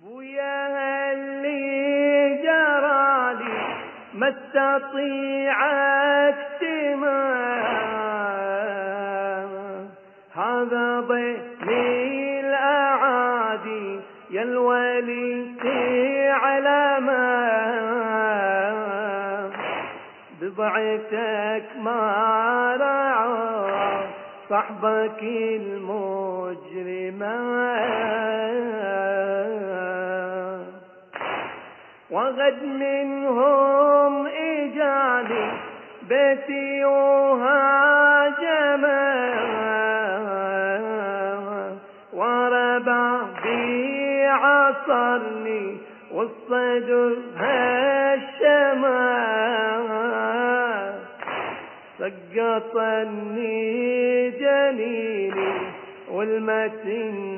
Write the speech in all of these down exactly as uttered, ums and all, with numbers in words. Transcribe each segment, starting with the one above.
بويا اللي جرالي ما استطيع اكتمال، هذا ضيمي الاعادي يا الولي في علامة، بضعتك ما رعى صحبك المجرمة، وغد منهم اجاني بيتي وهاجمه، وربع بي عصرني والصدر هشمه، سقطني جنيني والمتن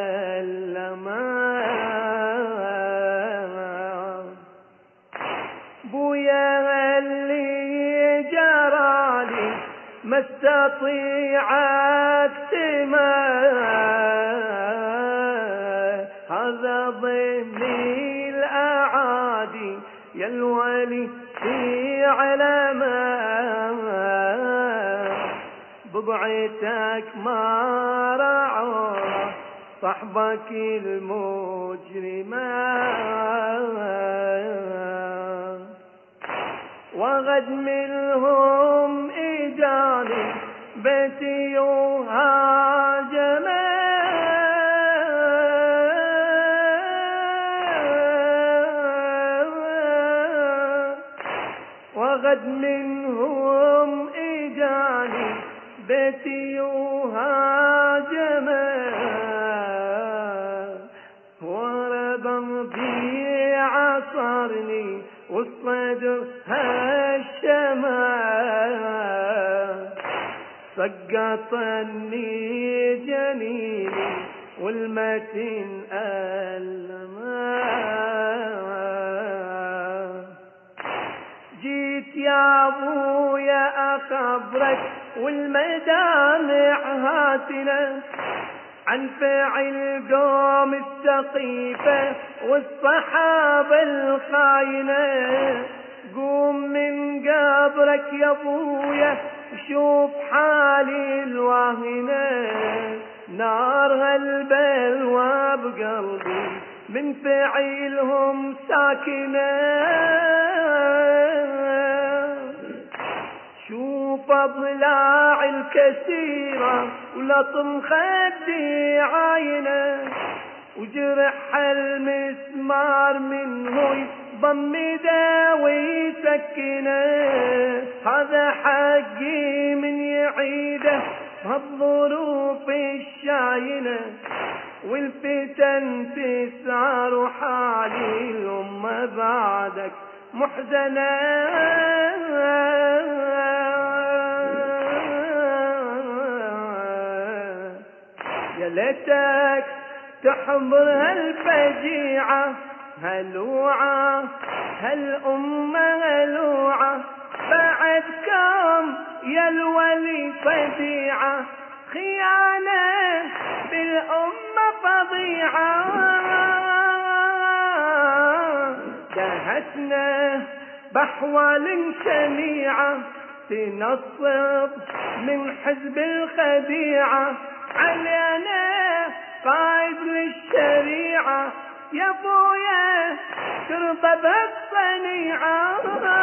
ألما، بويا اللي جرالي ما استطيع اكتمال، هذا ضمني الاعادي يا الولي في علامة، بضعتك ما رعى صحبك المجرمة، وغد منهم اجاني بيتي وهاجمه، وغد منهم اجاني بيتي وهاجمه، وربا بي عصرني والصدر هشمه، سقطني جنيني والمتن ألما، جيت يا ابويا اخبرك والمدامع هاتنا عن فعل قوم السقيفة والصحابة الخاينة، قوم من قبرك يا ابويا وشوف حالي الواهنة، نار هالبلوى بقلبي من فعلهم ساكنة، شوف اضلاع الكثيرة ولطم خدي عاينة، وجرح المسمار منه يضم داوي سكنه، هذا حقي من يعيده بهالظروف الشاينة، والفتن تسعر وحالي الأمة بعدك محزنة، يا ليتك تحضر هالفجيعة هلوعة هالأمة هلوعة، بعدكم يا الولي فجيعة، خيانة بالأمة فظيعة، دهتنا بأحوال شنيعة تنصب من حزب الخديعة، علينا قائد للشريعة يا ابويا ترضى بالصنيعة،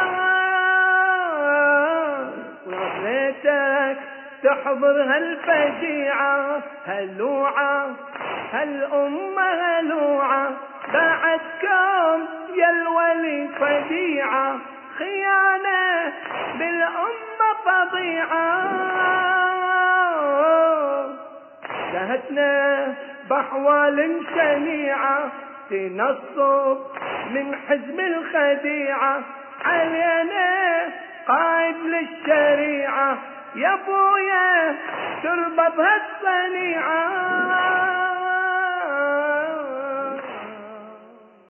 وريتك تحضر هالفجيعة هلوعة هالأمة هلوعة، بعدكم يا الولي فجيعة، خيانة بالأمة فظيعة، دهتنا بأحوال شنيعة تنصب من حزب الخديعة، علينا قائد للشريعة يا ابويا ترضى بهالصنيعة.